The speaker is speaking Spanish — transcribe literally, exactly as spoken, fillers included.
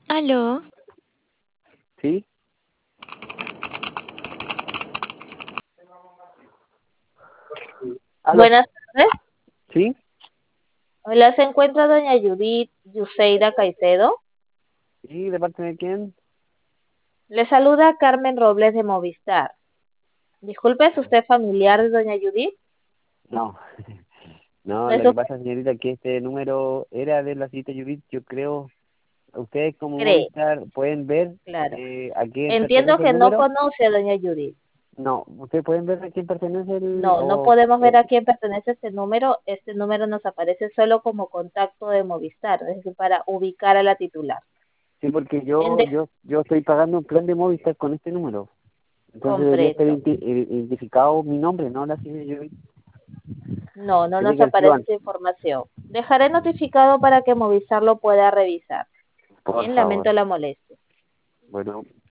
Aló, ¿Sí? ¿Aló? Buenas tardes. ¿Sí? Hola, se encuentra doña Judith Yuseida Caicedo. ¿Sí? ¿De parte de quién? Le saluda Carmen Robles de Movistar. Disculpe, ¿es usted familiar de doña Judith? No. No, ¿No es lo que usted pasa, señorita, es que este número era de la cita Judith. Yo creo, ustedes como cree? Movistar pueden ver Claro. eh, a quién Entiendo pertenece el que no número. conoce a doña Judith. No, ustedes pueden ver a quién pertenece el... No, no o podemos ver eh, a quién pertenece este número. Este número nos aparece solo como contacto de Movistar, es decir, para ubicar a la titular. sí, porque En yo de- yo yo estoy pagando un plan de Movistar con este número. Entonces debería estar Comprendo. identi- identificado mi nombre, no la señora Judith. No, no Tiene nos que haber sido aparece esa antes. información. Dejaré notificado para que Movistar lo pueda revisar. Por Bien, favor. lamento la molestia. Bueno.